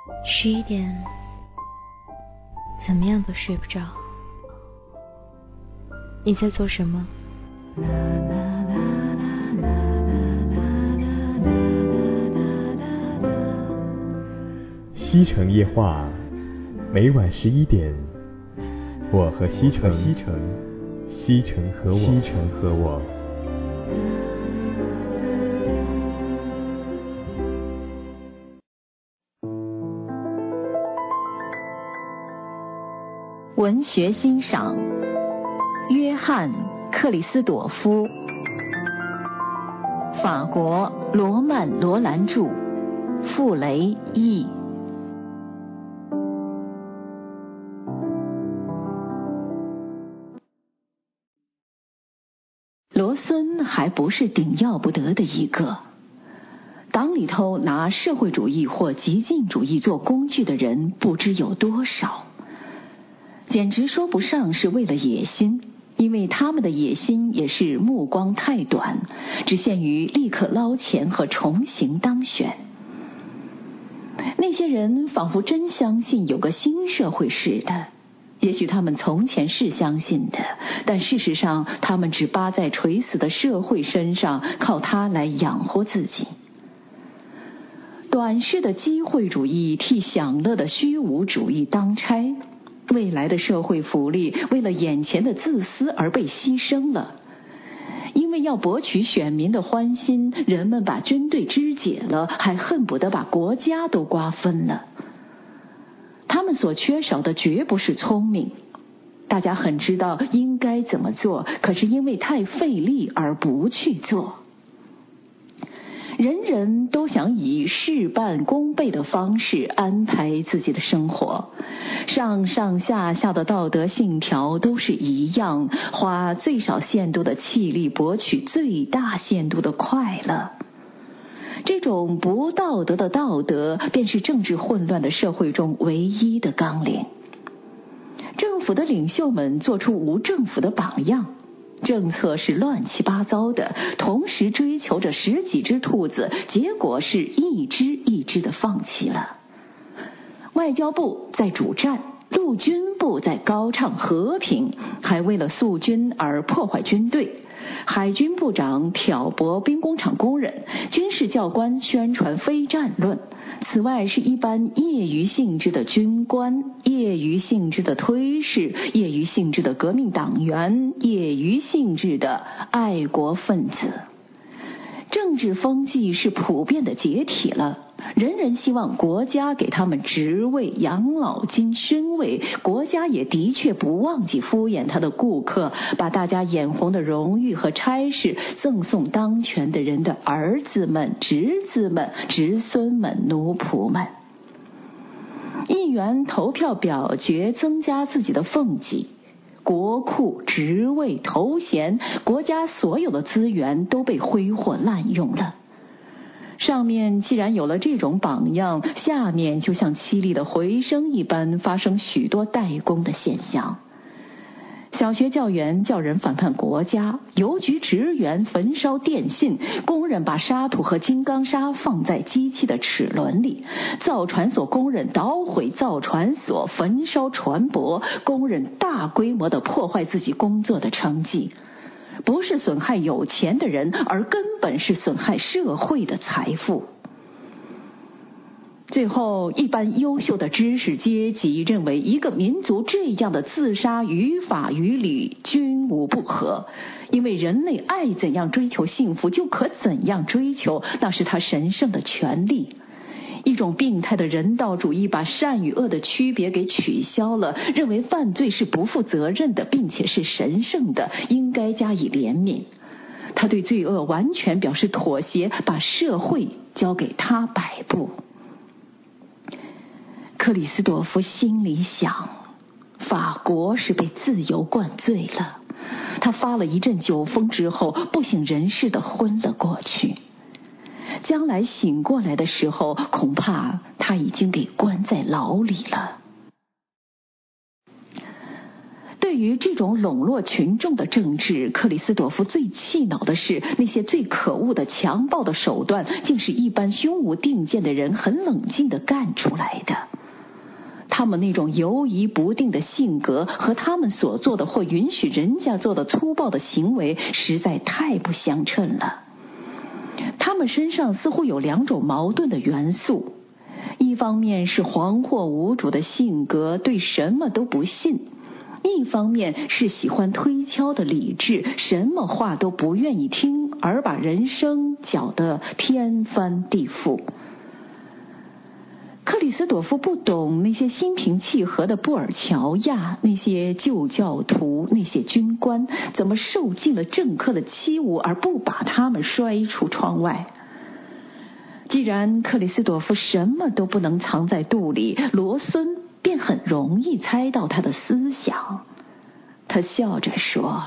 11点，怎么样都睡不着。你在做什么？ 西城夜话，每晚11点，我和西城，西城和我。 文学欣赏，约翰·克里斯朵夫，法国罗曼·罗兰著，傅雷译。罗森还不是顶要不得的一个。党里头拿社会主义或激进主义做工具的人不知有多少，简直说不上是为了野心，因为他们的野心也是目光太短，只限于立刻捞钱和重新当选。那些人仿佛真相信有个新社会似的，也许他们从前是相信的，但事实上他们只扒在垂死的社会身上，靠它来养活自己。短视的机会主义替享乐的虚无主义当差，未来的社会福利为了眼前的自私而被牺牲了。因为要博取选民的欢心，人们把军队肢解了，还恨不得把国家都瓜分了。他们所缺少的绝不是聪明，大家很知道应该怎么做，可是因为太费力而不去做。人人都想以事半功倍的方式安排自己的生活，上上下下的道德信条都是一样，花最少限度的气力博取最大限度的快乐。这种不道德的道德便是政治混乱的社会中唯一的纲领。政府的领袖们做出无政府的榜样，政策是乱七八糟的，同时追求着十几只兔子，结果是一只一只的放弃了。外交部在主战，陆军部在高唱和平，还为了肃军而破坏军队。海军部长挑拨兵工厂工人，军事教官宣传非战论。此外是一般业余性质的军官、业余性质的推事、业余性质的革命党员、业余性质的爱国分子。政治风气是普遍的解体了，人人希望国家给他们职位、养老金、勋位，国家也的确不忘记敷衍他的顾客，把大家眼红的荣誉和差事赠送当权的人的儿子们、侄子们、侄孙们、奴仆们。议员投票表决增加自己的俸给，国库、职位、头衔，国家所有的资源都被挥霍滥用了。上面既然有了这种榜样，下面就像凄厉的回声一般发生许多怠工的现象。小学教员叫人反叛国家，邮局职员焚烧电信，工人把沙土和金刚砂放在机器的齿轮里，造船所工人捣毁造船所，焚烧船舶，工人大规模地破坏自己工作的成绩。不是损害有钱的人，而根本是损害社会的财富。最后，一般优秀的知识阶级认为，一个民族这样的自杀于法于理均无不合，因为人类爱怎样追求幸福就可怎样追求，那是他神圣的权利。一种病态的人道主义把善与恶的区别给取消了，认为犯罪是不负责任的，并且是神圣的，应该加以怜悯。他对罪恶完全表示妥协，把社会交给他摆布。克里斯朵夫心里想，法国是被自由灌醉了。他发了一阵酒疯之后，不省人事地昏了过去。将来醒过来的时候，恐怕他已经给关在牢里了。对对于这种笼络群众的政治，克里斯朵夫最气恼的是，那些最可恶的强暴的手段，竟是一般胸无定见的人很冷静地干出来的。他们那种犹疑不定的性格和他们所做的或允许人家做的粗暴的行为实在太不相称了。他们身上似乎有两种矛盾的元素，一方面是惶惑无主的性格，对什么都不信；一方面是喜欢推敲的理智，什么话都不愿意听，而把人生搅得天翻地覆。克里斯朵夫不懂那些心平气和的布尔乔亚，那些旧教徒，那些军官怎么受尽了政客的欺侮而不把他们摔出窗外。既然克里斯朵夫什么都不能藏在肚里，罗孙便很容易猜到他的思想。他笑着说：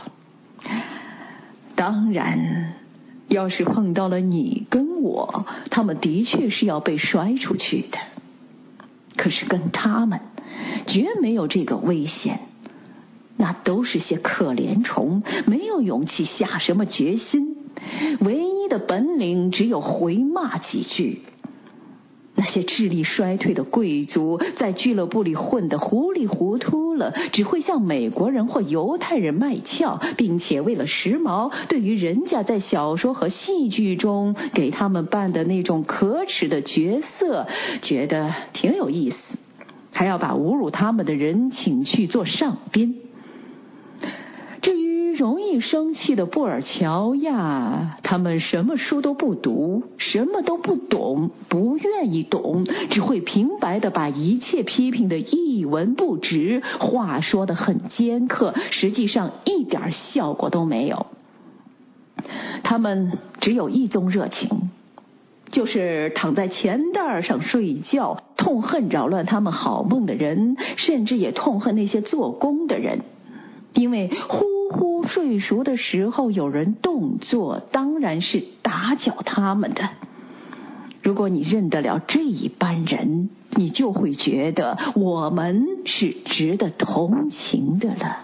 当然，要是碰到了你跟我，他们的确是要被摔出去的。可是跟他们绝没有这个危险，那都是些可怜虫，没有勇气下什么决心，唯一的本领只有回骂几句。那些智力衰退的贵族在俱乐部里混得糊里糊涂了，只会向美国人或犹太人卖俏，并且为了时髦，对于人家在小说和戏剧中给他们扮的那种可耻的角色觉得挺有意思，还要把侮辱他们的人请去做上宾。至于容易生气的布尔乔亚，他们什么书都不读，什么都不懂，不愿意懂，只会平白地把一切批评的一文不值，话说得很尖刻，实际上一点效果都没有。他们只有一宗热情，就是躺在钱袋上睡觉，痛恨扰乱他们好梦的人，甚至也痛恨那些做工的人。因为呼呼睡熟的时候有人动作，当然是打搅他们的。如果你认得了这一班人，你就会觉得我们是值得同情的了。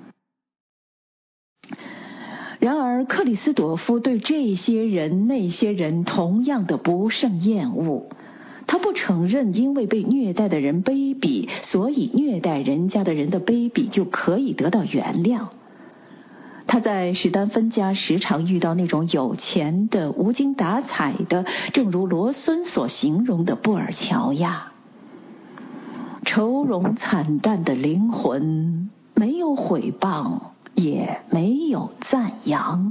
然而克里斯朵夫对这些人那些人同样的不胜厌恶。他不承认因为被虐待的人卑鄙，所以虐待人家的人的卑鄙就可以得到原谅。他在史丹芬家时常遇到那种有钱的无精打采的，正如罗孙所形容的布尔乔亚。愁容惨淡的灵魂，没有毁谤，也没有赞扬。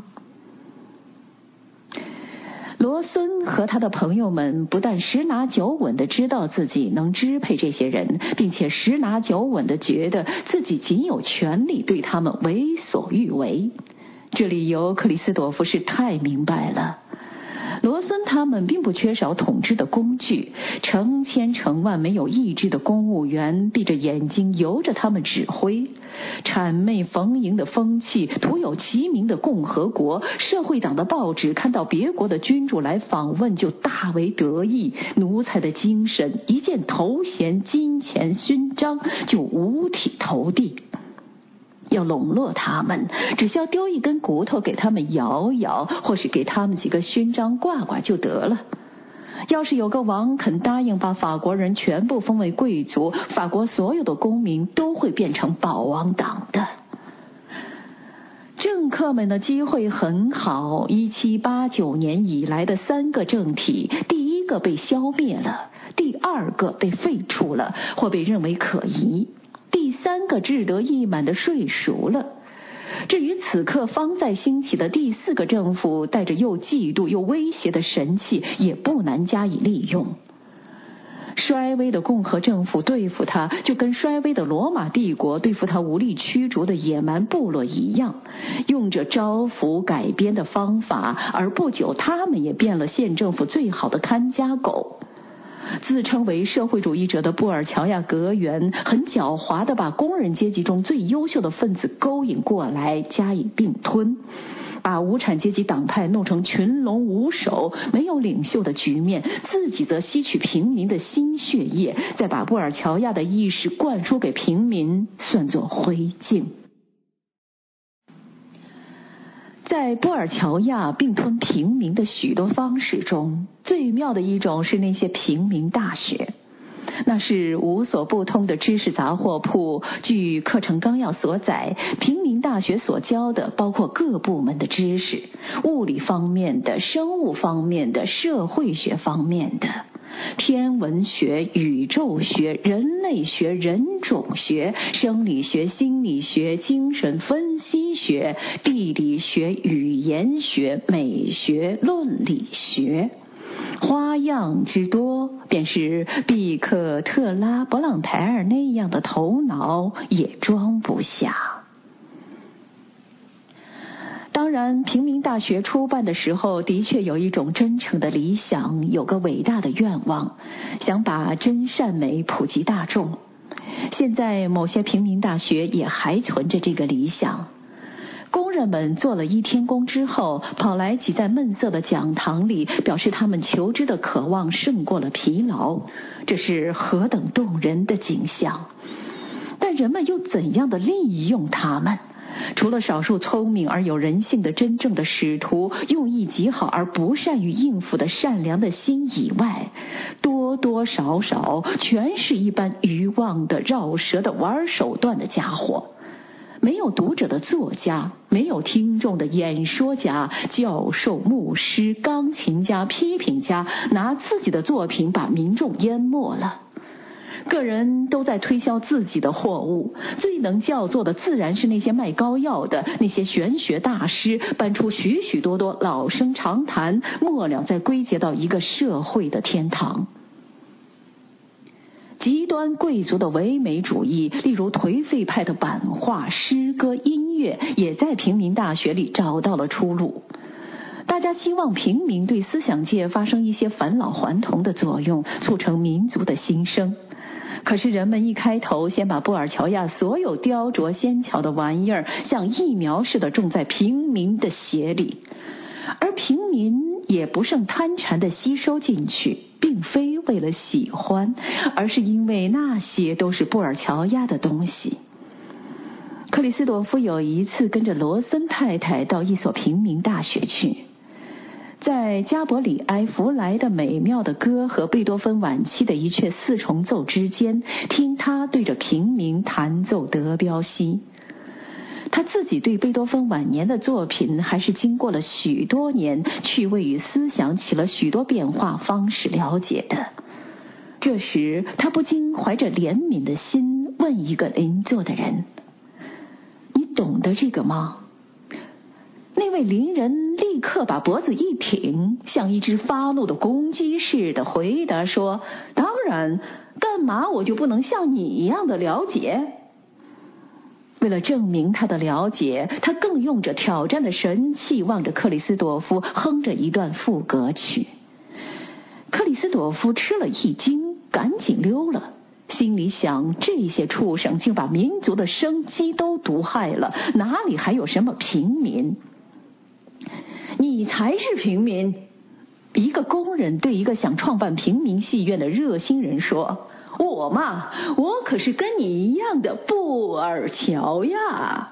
罗孙和他的朋友们不但十拿九稳地知道自己能支配这些人，并且十拿九稳地觉得自己仅有权利对他们为所欲为。这理由克里斯朵夫是太明白了。罗孙他们并不缺少统治的工具，成千成万没有意志的公务员闭着眼睛由着他们指挥，谄媚逢迎的风气，徒有其名的共和国，社会党的报纸看到别国的君主来访问就大为得意，奴才的精神一见头衔金钱勋章就五体投地。要笼络他们，只需要丢一根骨头给他们摇摇，或是给他们几个勋章挂挂就得了。要是有个王肯答应把法国人全部封为贵族，法国所有的公民都会变成保王党的。政客们的机会很好，1789年以来的3个政体，第一个被消灭了，第二个被废除了，或被认为可疑，第3个志得意满的睡熟了。至于此刻方在兴起的第4个政府，带着又嫉妒又威胁的神气，也不难加以利用。衰微的共和政府对付他，就跟衰微的罗马帝国对付他无力驱逐的野蛮部落一样，用着招抚改编的方法，而不久他们也变了县政府最好的看家狗。自称为社会主义者的布尔乔亚阁员很狡猾地把工人阶级中最优秀的分子勾引过来加以并吞，把无产阶级党派弄成群龙无首没有领袖的局面，自己则吸取平民的新血液，再把布尔乔亚的意识灌输给平民，算作灰烬。 在布尔乔亚并吞平民的许多方式中，最妙的一种是那些平民大学。那是无所不通的知识杂货铺。据课程纲要所载，平民大学所教的包括各部门的知识，物理方面的、生物方面的、社会学方面的、天文学、宇宙学、人类学、人种学、生理学、心理学、精神分析学、地理学、语言学、美学、论理学。花样之多，便是毕克特拉·勃朗台尔那样的头脑也装不下。当然，平民大学初办的时候，的确有一种真诚的理想，有个伟大的愿望，想把真善美普及大众。现在某些平民大学也还存着这个理想。工人们做了一天工之后，跑来挤在闷涩的讲堂里，表示他们求知的渴望胜过了疲劳。这是何等动人的景象！但人们又怎样的利用他们？除了少数聪明而有人性的真正的使徒，用意极好而不善于应付的善良的心以外，多多少少全是一般愚妄的、绕舌的、玩手段的家伙。没有读者的作家，没有听众的演说家、教授、牧师、钢琴家、批评家，拿自己的作品把民众淹没了。个人都在推销自己的货物，最能叫座的自然是那些卖膏药的，那些玄学大师，搬出许许多多老生常谈，末了再归结到一个社会的天堂。极端贵族的唯美主义，例如颓废派的版画、诗歌、音乐，也在平民大学里找到了出路。大家希望平民对思想界发生一些返老还童的作用，促成民族的新生。可是人们一开头先把布尔乔亚所有雕琢纤巧的玩意儿像疫苗似的种在平民的血里，而平民也不胜贪馋地吸收进去，并非为了喜欢，而是因为那些都是布尔乔亚的东西。克里斯朵夫有一次跟着罗森太太到一所平民大学去，在加伯里埃·弗莱的美妙的歌和贝多芬晚期的一阙四重奏之间，听他对着平民弹奏德彪西。他自己对贝多芬晚年的作品还是经过了许多年趣味与思想起了许多变化方式了解的。这时他不禁怀着怜悯的心问一个邻座的人：你懂得这个吗？那位邻人立刻把脖子一挺，像一只发怒的公鸡似的回答说：当然，干嘛我就不能像你一样的了解？为了证明他的了解，他更用着挑战的神气望着克里斯朵夫，哼着一段赋格曲。克里斯朵夫吃了一惊，赶紧溜了，心里想：这些畜生竟把民族的生机都毒害了，哪里还有什么平民？你才是平民！一个工人对一个想创办平民戏院的热心人说：我嘛，我可是跟你一样的布尔乔亚。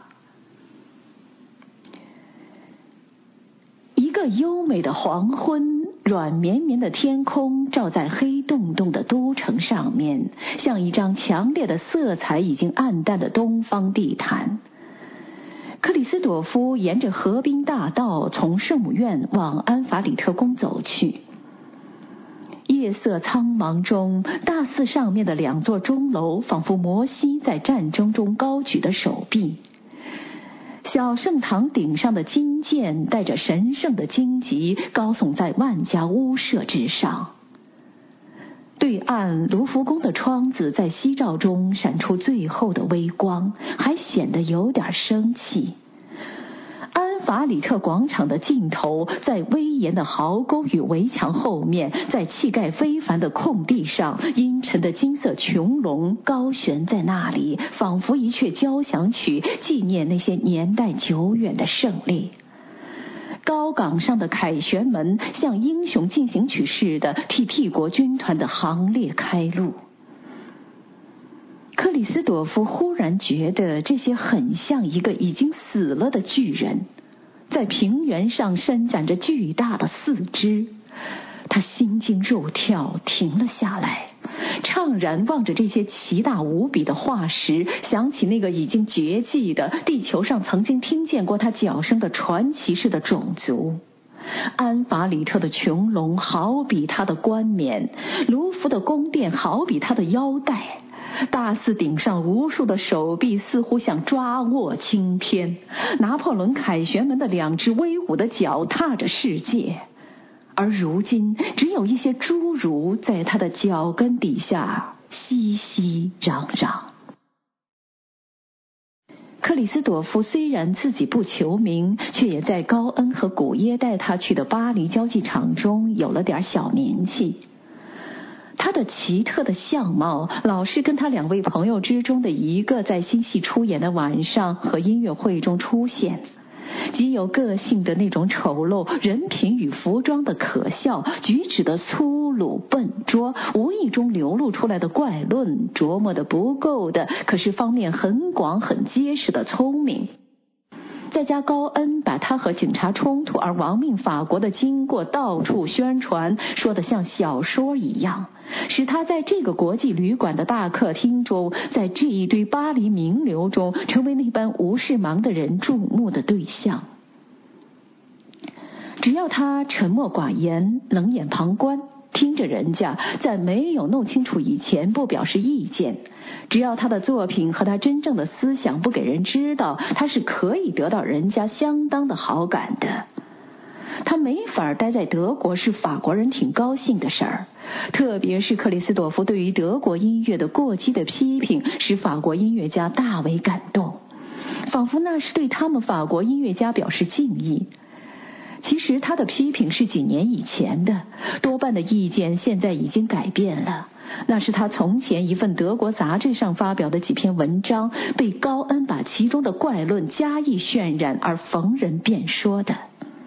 一个优美的黄昏，软绵绵的天空照在黑洞洞的都城上面，像一张强烈的色彩已经暗淡的东方地毯。克里斯朵夫沿着河滨大道从圣母院往安法里特宫走去。夜色苍茫中，大寺上面的两座钟楼仿佛摩西在战争中高举的手臂。小圣堂顶上的金剑带着神圣的荆棘，高耸在万家屋舍之上。对岸卢浮宫的窗子在夕照中闪出最后的微光，还显得有点生气。安法里特广场的尽头，在威严的壕沟与围墙后面，在气概非凡的空地上，阴沉的金色穹隆高悬在那里，仿佛一阙交响曲，纪念那些年代久远的胜利。高岗上的凯旋门像英雄进行曲似的替帝国军团的行列开路。克里斯朵夫忽然觉得这些很像一个已经死了的巨人， 在平原上伸展着巨大的四肢。他心惊肉跳，停了下来，怅然望着这些奇大无比的化石，想起那个已经绝迹的地球上曾经听见过他脚声的传奇式的种族。安法里特的穹隆好比他的冠冕，卢浮的宫殿好比他的腰带，大寺顶上无数的手臂似乎想抓握青天，拿破仑凯旋门的2只威武的脚踏着世界，而如今只有一些侏儒在他的脚跟底下熙熙攘攘。克里斯朵夫虽然自己不求名，却也在高恩和古耶带他去的巴黎交际场中有了点小名气。他的奇特的相貌老是跟他2位朋友之中的一个在新戏出演的晚上和音乐会中出现，极有个性的那种丑陋，人品与服装的可笑，举止的粗鲁笨拙，无意中流露出来的怪论，琢磨的不够的，可是方面很广很结实的聪明。再加高恩把他和警察冲突而亡命法国的经过到处宣传，说得像小说一样，使他在这个国际旅馆的大客厅中，在这一堆巴黎名流中，成为那般无事忙的人注目的对象。只要他沉默寡言，冷眼旁观，听着人家在没有弄清楚以前不表示意见，只要他的作品和他真正的思想不给人知道，他是可以得到人家相当的好感的。他没法待在德国是法国人挺高兴的事儿，特别是克里斯朵夫对于德国音乐的过激的批评，使法国音乐家大为感动，仿佛那是对他们法国音乐家表示敬意。其实他的批评是几年以前的，多半的意见现在已经改变了。那是他从前一份德国杂志上发表的几篇文章，被高恩把其中的怪论加以渲染而逢人便说的。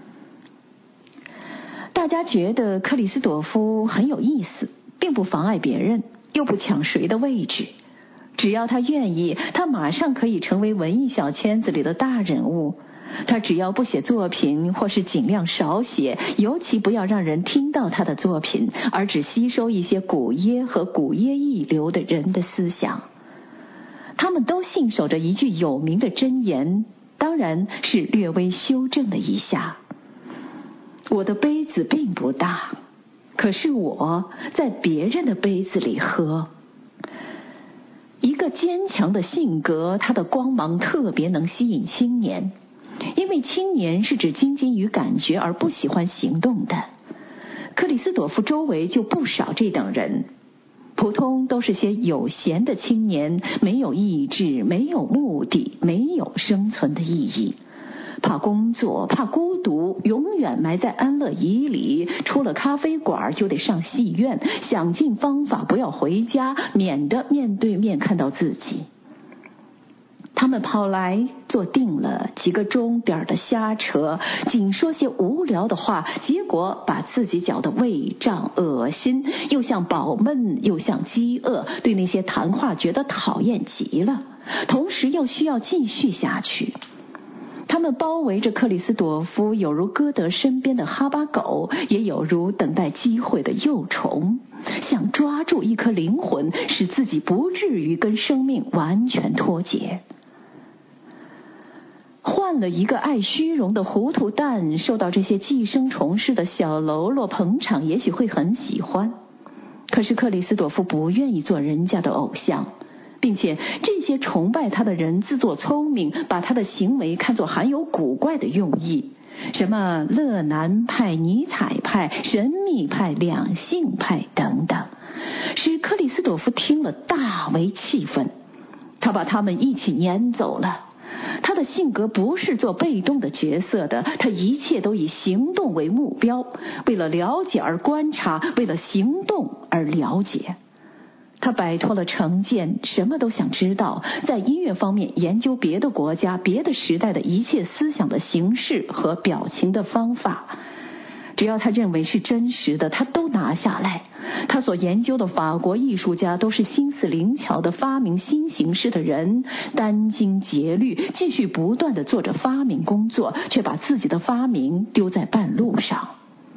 大家觉得克里斯朵夫很有意思，并不妨碍别人，又不抢谁的位置。只要他愿意，他马上可以成为文艺小圈子里的大人物。他只要不写作品，或是尽量少写，尤其不要让人听到他的作品，而只吸收一些古耶和古耶一流的人的思想。他们都信守着一句有名的箴言，当然是略微修正了一下：我的杯子并不大，可是我在别人的杯子里喝。一个坚强的性格，他的光芒特别能吸引青年，因为青年是指精进于感觉而不喜欢行动的。克里斯朵夫周围就不少这等人，普通都是些有闲的青年，没有意志，没有目的，没有生存的意义，怕工作，怕孤独，永远埋在安乐椅里，出了咖啡馆就得上戏院，想尽方法不要回家，免得面对面看到自己。他们跑来坐定了几个钟点的瞎扯，仅说些无聊的话，结果把自己搅得胃胀恶心，又像饱闷又像饥饿，对那些谈话觉得讨厌极了，同时又需要继续下去。他们包围着克里斯朵夫，有如歌德身边的哈巴狗，也有如等待机会的幼虫，想抓住一颗灵魂，使自己不至于跟生命完全脱节。换了一个爱虚荣的糊涂蛋，受到这些寄生虫似的小喽啰捧场，也许会很喜欢。可是克里斯朵夫不愿意做人家的偶像，并且这些崇拜他的人自作聪明，把他的行为看作含有古怪的用意，什么勒南派、尼采派、神秘派、两性派等等，使克里斯朵夫听了大为气愤。他把他们一起撵走了。他的性格不是做被动的角色的，他一切都以行动为目标，为了了解而观察，为了行动而了解。他摆脱了成见，什么都想知道，在音乐方面研究别的国家、别的时代的一切思想的形式和表情的方法。只要他认为是真实的，他都拿下来， 他所研究的法国艺术家都是心思灵巧的发明新形式的人，殚精竭虑，继续不断地做着发明工作，却把自己的发明丢在半路上。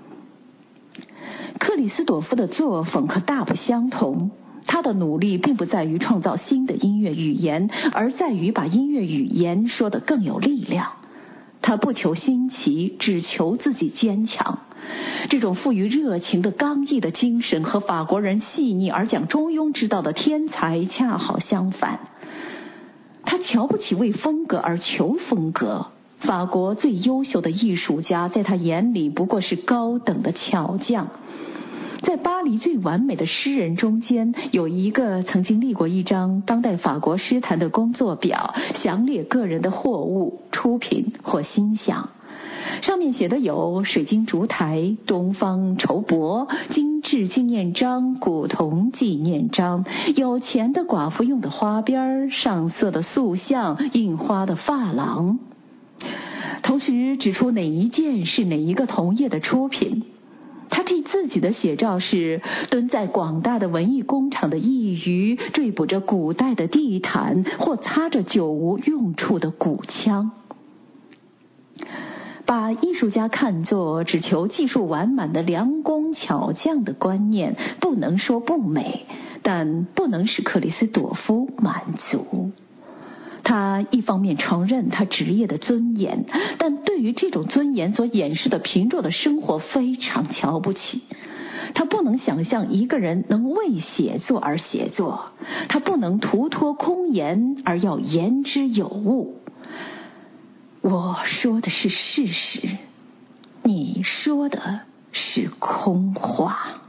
克里斯朵夫的作风可大不相同，他的努力并不在于创造新的音乐语言，而在于把音乐语言说得更有力量。他不求新奇，只求自己坚强。这种富于热情的刚毅的精神和法国人细腻而讲中庸之道的天才恰好相反。他瞧不起为风格而求风格，法国最优秀的艺术家在他眼里不过是高等的巧匠。在巴黎最完美的诗人中间，有一个曾经立过一张当代法国诗坛的工作表，详列个人的货物、出品或心想。上面写的有水晶烛台、东方绸帛、精致纪念章、古铜纪念章，有钱的寡妇用的花边、上色的塑像、印花的发廊，同时指出哪一件是哪一个同业的出品。他替自己的写照是蹲在广大的文艺工厂的一隅，追捕着古代的地毯，或擦着久无用处的古枪。把艺术家看作只求技术完满的良工巧匠的观念，不能说不美，但不能使克里斯朵夫满足。他一方面承认他职业的尊严，但对于这种尊严所掩饰的贫弱的生活非常瞧不起。他不能想象一个人能为写作而写作，他不能徒托空言而要言之有物。我说的是事实，你说的是空话。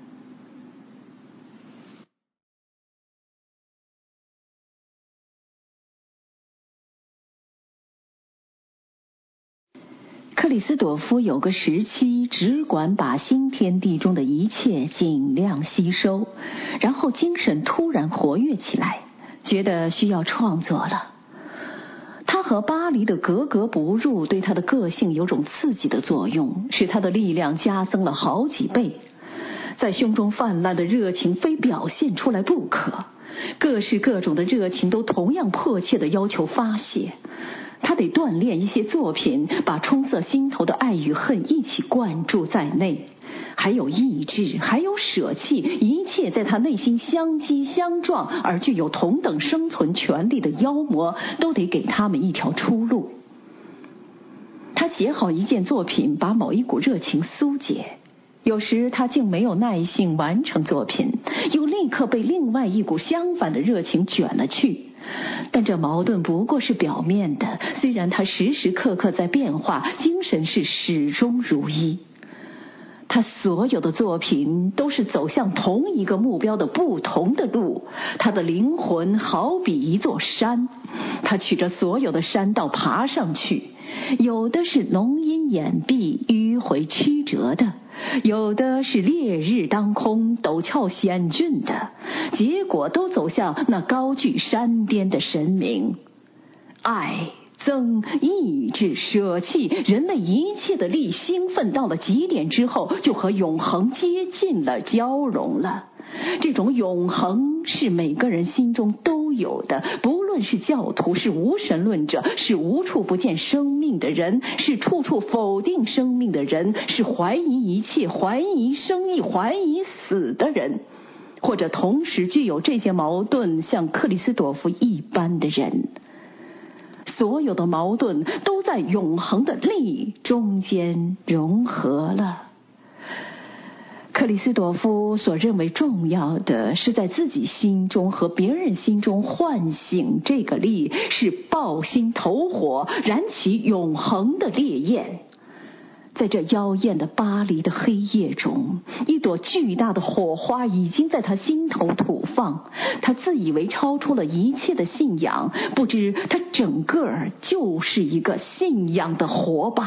克里斯朵夫有个时期只管把新天地中的一切尽量吸收，然后精神突然活跃起来，觉得需要创作了。他和巴黎的格格不入对他的个性有种刺激的作用，使他的力量加增了好几倍。在胸中泛滥的热情非表现出来不可，各式各种的热情都同样迫切地要求发泄。他得锻炼一些作品，把冲塞心头的爱与恨一起灌注在内，还有意志，还有舍弃，一切在他内心相激相撞而具有同等生存权利的妖魔，都得给他们一条出路。他写好一件作品，把某一股热情疏解，有时他竟没有耐性完成作品，又立刻被另外一股相反的热情卷了去。但这矛盾不过是表面的，虽然他时时刻刻在变化，精神是始终如一。他所有的作品都是走向同一个目标的不同的路，他的灵魂好比一座山，他取着所有的山道爬上去，有的是浓荫掩蔽、迂回曲折的，有的是烈日当空、陡峭险峻的，结果都走向那高踞山巅的神明。爱、增、意志、舍弃，人类一切的力兴奋到了极点之后，就和永恒接近了，交融了。这种永恒是每个人心中都有的，不论是教徒，是无神论者，是无处不见生命的人，是处处否定生命的人，是怀疑一切、怀疑生意、怀疑死的人，或者同时具有这些矛盾，像克里斯朵夫一般的人。所有的矛盾都在永恒的力中间融合了。克里斯朵夫所认为重要的是在自己心中和别人心中唤醒这个力，是抱心投火，燃起永恒的烈焰。在这妖艳的巴黎的黑夜中，一朵巨大的火花已经在他心头吐放，他自以为超出了一切的信仰，不知他整个就是一个信仰的火把。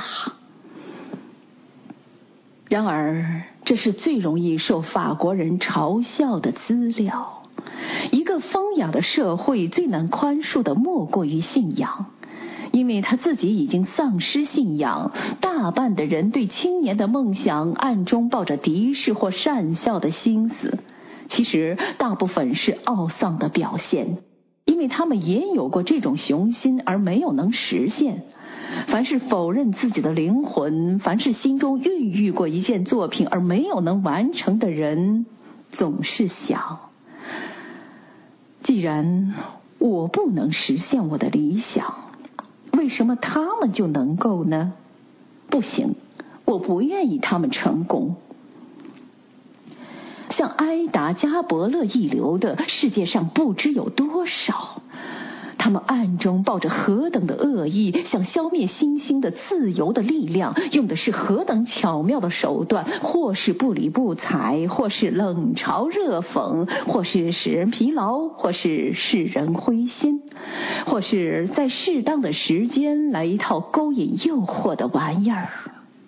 然而，这是最容易受法国人嘲笑的资料。一个风雅的社会最难宽恕的莫过于信仰。 因为他自己已经丧失信仰，大半的人对青年的梦想暗中抱着敌视或讪笑的心思，其实大部分是懊丧的表现，因为他们也有过这种雄心而没有能实现。凡是否认自己的灵魂，凡是心中孕育过一件作品而没有能完成的人，总是想，既然我不能实现我的理想，为什么他们就能够呢？不行，我不愿意他们成功。像埃达加伯勒一流的世界上不知有多少，他们暗中抱着何等的恶意，想消灭新兴的自由的力量，用的是何等巧妙的手段，或是不理不睬，或是冷嘲热讽，或是使人疲劳，或是使人灰心，或是在适当的时间来一套勾引诱惑的玩意儿。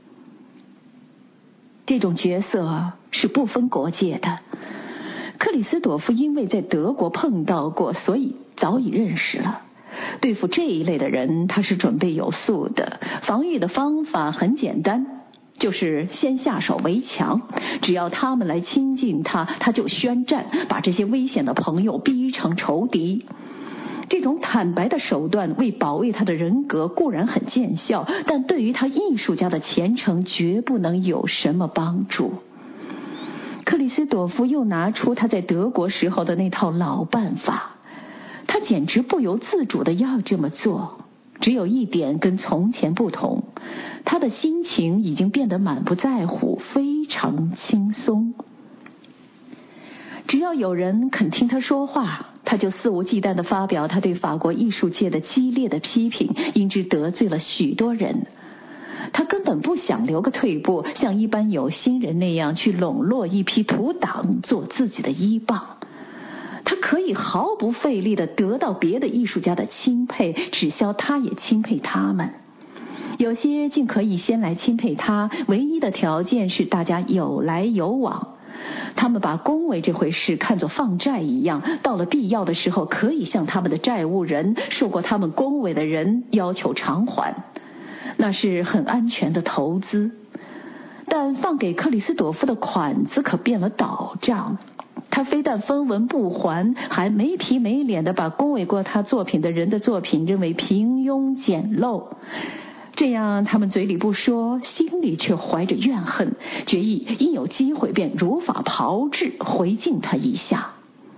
这种角色是不分国界的。克里斯朵夫因为在德国碰到过，所以早已认识了。对付这一类的人，他是准备有素的。防御的方法很简单，就是先下手为强，只要他们来亲近他，他就宣战，把这些危险的朋友逼成仇敌。这种坦白的手段为保卫他的人格固然很见效，但对于他艺术家的前程绝不能有什么帮助。克里斯朵夫又拿出他在德国时候的那套老办法，他简直不由自主地要这么做。只有一点跟从前不同，他的心情已经变得满不在乎，非常轻松。只要有人肯听他说话，他就肆无忌惮地发表他对法国艺术界的激烈的批评，因之得罪了许多人。他根本不想留个退步，像一般有心人那样去笼络一批土党做自己的依傍。他可以毫不费力地得到别的艺术家的钦佩，只消他也钦佩他们。有些竟可以先来钦佩他，唯一的条件是大家有来有往。他们把恭维这回事看作放债一样，到了必要的时候可以向他们的债务人，受过他们恭维的人要求偿还，那是很安全的投资。但放给克里斯朵夫的款子可变了倒账，他非但分文不还，还没皮没脸地把恭维过他作品的人的作品认为平庸简陋。这样他们嘴里不说，心里却怀着怨恨，决意一有机会便如法炮制，回敬他一下。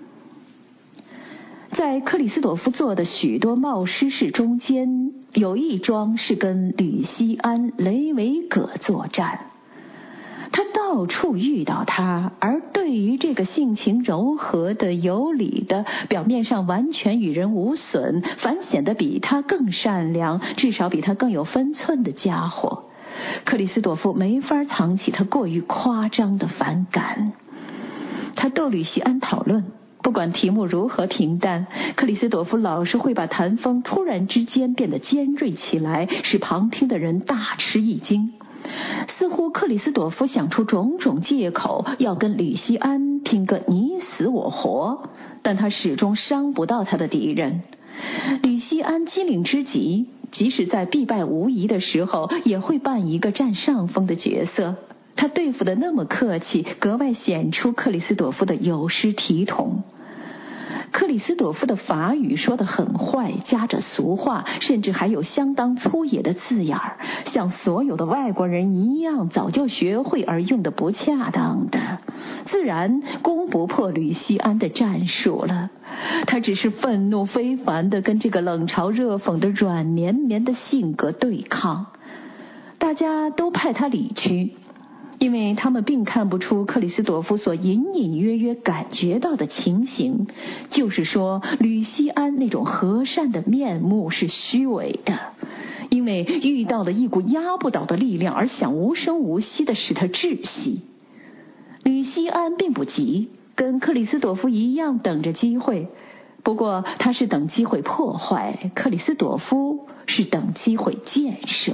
在克里斯朵夫做的许多冒失事中间，有一桩是跟吕西安·雷维葛作战。他到处遇到他，而对于这个性情柔和的、有礼的、表面上完全与人无损，反显得比他更善良，至少比他更有分寸的家伙，克里斯朵夫没法藏起他过于夸张的反感。他逗吕西安讨论，不管题目如何平淡，克里斯朵夫老是会把谈风突然之间变得尖锐起来，使旁听的人大吃一惊。似乎克里斯朵夫想出种种借口，要跟吕西安拼个你死我活，但他始终伤不到他的敌人。吕西安机灵之极，即使在必败无疑的时候，也会扮一个占上风的角色。他对付的那么客气，格外显出克里斯朵夫的有失体统。克里斯朵夫的法语说得很坏，夹着俗话，甚至还有相当粗野的字眼儿，像所有的外国人一样早就学会而用得不恰当的，自然攻不破吕西安的战术了。他只是愤怒非凡地跟这个冷嘲热讽的软绵绵的性格对抗。大家都派他理去，因为他们并看不出克里斯朵夫所隐隐约约感觉到的情形，就是说吕西安那种和善的面目是虚伪的，因为遇到了一股压不倒的力量而想无声无息地使他窒息。吕西安并不急，跟克里斯朵夫一样等着机会，不过他是等机会破坏，克里斯朵夫是等机会建设。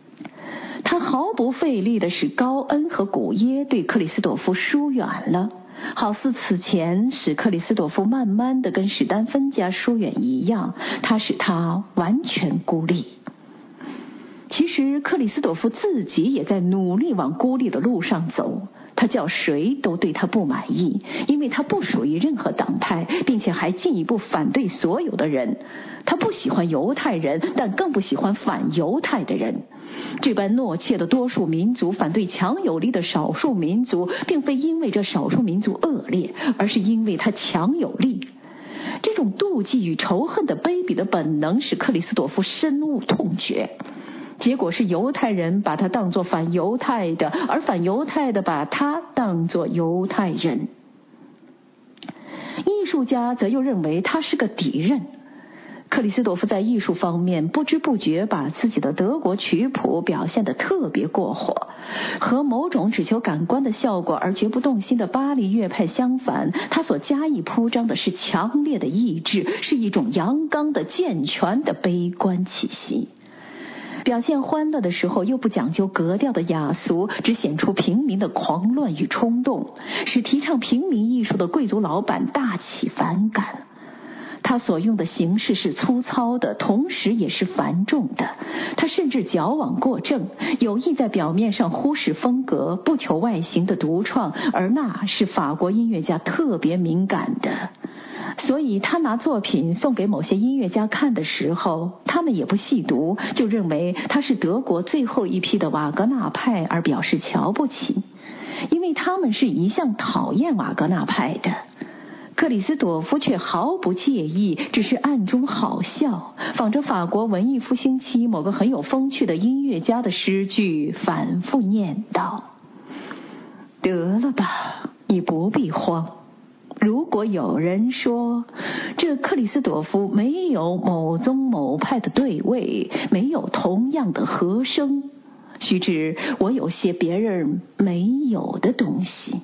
他毫不费力地使高恩和古耶对克里斯朵夫疏远了， 好似此前使克里斯朵夫慢慢地跟史丹芬家疏远一样，它使他完全孤立。其实克里斯朵夫自己也在努力往孤立的路上走，他叫谁都对他不满意，因为他不属于任何党派，并且还进一步反对所有的人。他不喜欢犹太人，但更不喜欢反犹太的人。这般懦怯的多数民族反对强有力的少数民族，并非因为这少数民族恶劣，而是因为他强有力。这种妒忌与仇恨的卑鄙的本能使克里斯朵夫深恶痛绝。结果是犹太人把他当作反犹太的，而反犹太的把他当作犹太人。艺术家则又认为他是个敌人。克里斯朵夫在艺术方面不知不觉把自己的德国曲谱表现得特别过火，和某种只求感官的效果而绝不动心的巴黎乐派相反，他所加以铺张的是强烈的意志，是一种阳刚的健全的悲观气息。表现欢乐的时候又不讲究格调的雅俗，只显出平民的狂乱与冲动，使提倡平民艺术的贵族老板大起反感。他所用的形式是粗糙的，同时也是繁重的。他甚至矫枉过正，有意在表面上忽视风格，不求外形的独创，而那是法国音乐家特别敏感的。所以他拿作品送给某些音乐家看的时候，他们也不细读，就认为他是德国最后一批的瓦格纳派而表示瞧不起，因为他们是一向讨厌瓦格纳派的。克里斯朵夫却毫不介意，只是暗中好笑，仿着法国文艺复兴期某个很有风趣的音乐家的诗句，反复念道：得了吧，你不必慌。如果有人说这克里斯朵夫没有某宗某派的对位，没有同样的和声，须知我有些别人没有的东西。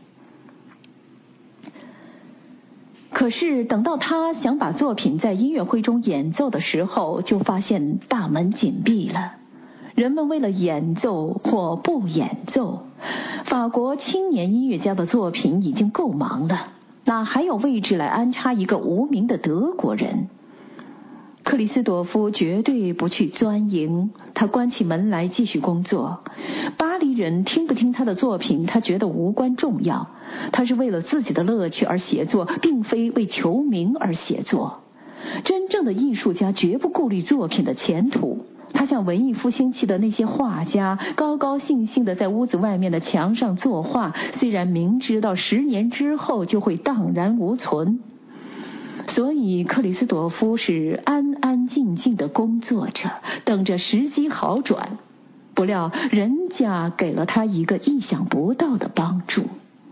可是等到他想把作品在音乐会中演奏的时候，就发现大门紧闭了。人们为了演奏或不演奏，法国青年音乐家的作品已经够忙了，哪还有位置来安插一个无名的德国人？克里斯朵夫绝对不去钻营，他关起门来继续工作。巴黎人听不听他的作品，他觉得无关重要。他是为了自己的乐趣而写作，并非为求名而写作。真正的艺术家绝不顾虑作品的前途。他像文艺复兴期的那些画家，高高兴兴地在屋子外面的墙上作画，虽然明知道10年之后就会荡然无存。所以克里斯朵夫是安安静静地工作着，等着时机好转。不料人家给了他一个意想不到的帮助。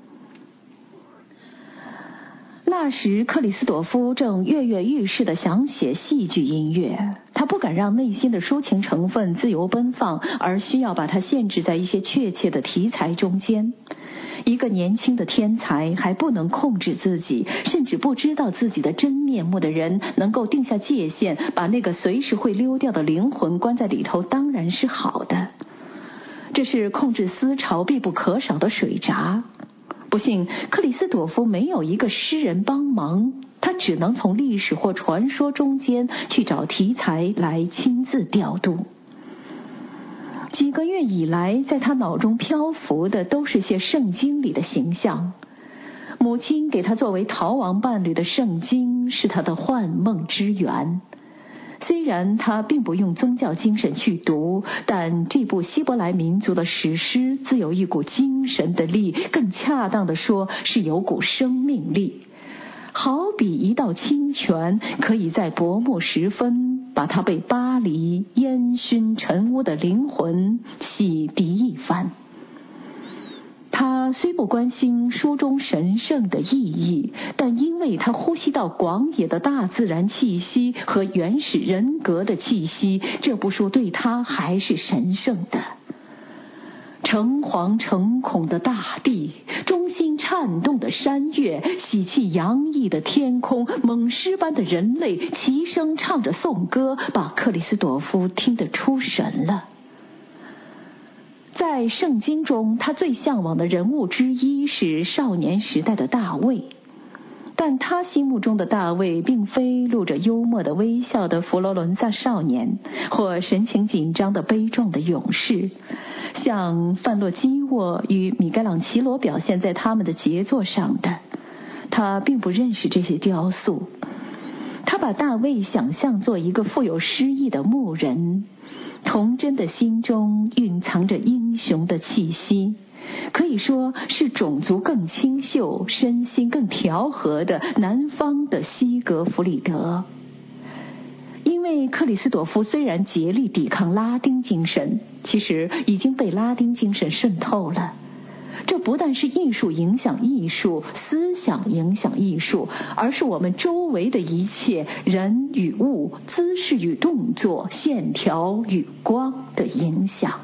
那时克里斯朵夫正跃跃欲试地想写戏剧音乐，他不敢让内心的抒情成分自由奔放，而需要把它限制在一些确切的题材中间。一个年轻的天才还不能控制自己，甚至不知道自己的真面目的人，能够定下界限，把那个随时会溜掉的灵魂关在里头，当然是好的。这是控制思潮必不可少的水闸。不幸克里斯朵夫没有一个诗人帮忙，他只能从历史或传说中间去找题材来亲自调度。几个月以来，在他脑中漂浮的都是些圣经里的形象。母亲给他作为逃亡伴侣的圣经是他的幻梦之源。虽然他并不用宗教精神去读，但这部希伯来民族的史诗自有一股精神的力，更恰当地说是有股生命力。好比一道清泉，可以在薄暮时分把他被巴黎烟熏尘污的灵魂洗涤一番。他虽不关心书中神圣的意义，但因为他呼吸到广野的大自然气息和原始人格的气息，这部书对他还是神圣的。诚惶诚恐的大地，中心颤动的山岳，喜气洋溢的天空，猛狮般的人类齐声唱着颂歌，把克里斯朵夫听得出神了。 在圣经中，他最向往的人物之一是少年时代的大卫，但他心目中的大卫并非露着幽默的微笑的佛罗伦萨少年，或神情紧张的悲壮的勇士，像范洛基沃与米开朗基罗表现在他们的杰作上的。他并不认识这些雕塑，他把大卫想象作一个富有诗意的牧人，童真的心中蕴藏着英雄的气息，可以说是种族更清秀、身心更调和的南方的西格弗里德。因为克里斯朵夫虽然竭力抵抗拉丁精神，其实已经被拉丁精神渗透了。这不但是艺术影响艺术，思想影响艺术，而是我们周围的一切人与物、姿势与动作、线条与光的影响。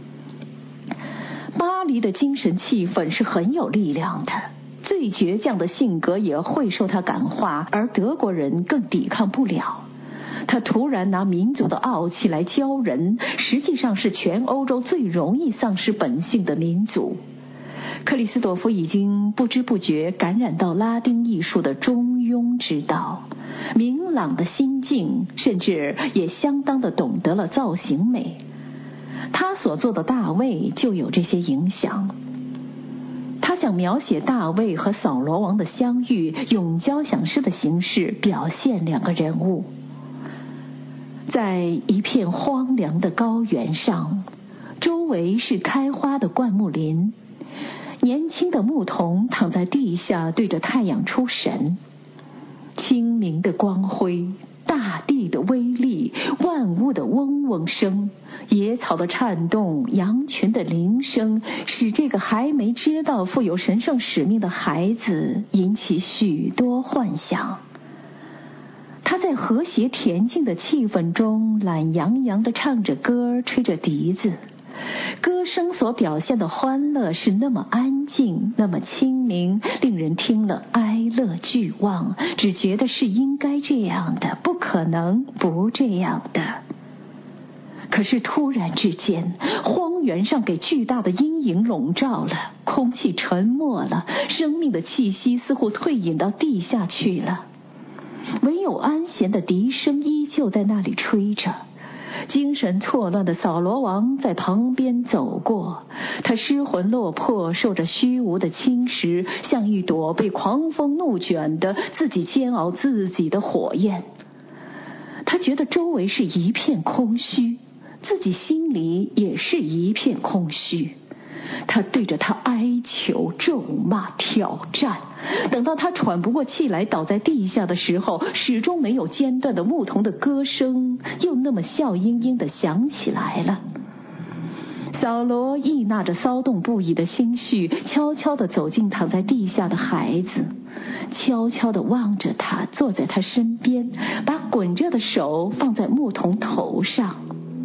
巴黎的精神气氛是很有力量的，最倔强的性格也会受他感化，而德国人更抵抗不了。他突然拿民族的傲气来教人，实际上是全欧洲最容易丧失本性的民族。克里斯朵夫已经不知不觉感染到拉丁艺术的中庸之道，明朗的心境，甚至也相当的懂得了造型美。他所做的大卫就有这些影响。他想描写大卫和扫罗王的相遇，用交响诗的形式表现两个人物。在一片荒凉的高原上，周围是开花的灌木林，年轻的牧童躺在地下对着太阳出神。清明的光辉，大地的威力，万物的嗡嗡声，野草的颤动，羊群的铃声，使这个还没知道负有神圣使命的孩子引起许多幻想。他在和谐恬静的气氛中懒洋洋地唱着歌，吹着笛子。歌声所表现的欢乐是那么安静，那么清明，令人听了哀乐俱忘，只觉得是应该这样的，不可能不这样的。可是突然之间，荒原上给巨大的阴影笼罩了，空气沉默了，生命的气息似乎退隐到地下去了。唯有安闲的笛声依旧在那里吹着。精神错乱的扫罗王在旁边走过，他失魂落魄，受着虚无的侵蚀，像一朵被狂风怒卷的自己煎熬自己的火焰。他觉得周围是一片空虚，自己心里也是一片空虚。他对着他哀求、咒骂、挑战，等到他喘不过气来倒在地下的时候，始终没有间断的牧童的歌声又那么笑盈盈地响起来了。扫罗抑纳着骚动不已的心绪，悄悄地走进躺在地下的孩子，悄悄地望着他，坐在他身边，把滚热的手放在牧童头上。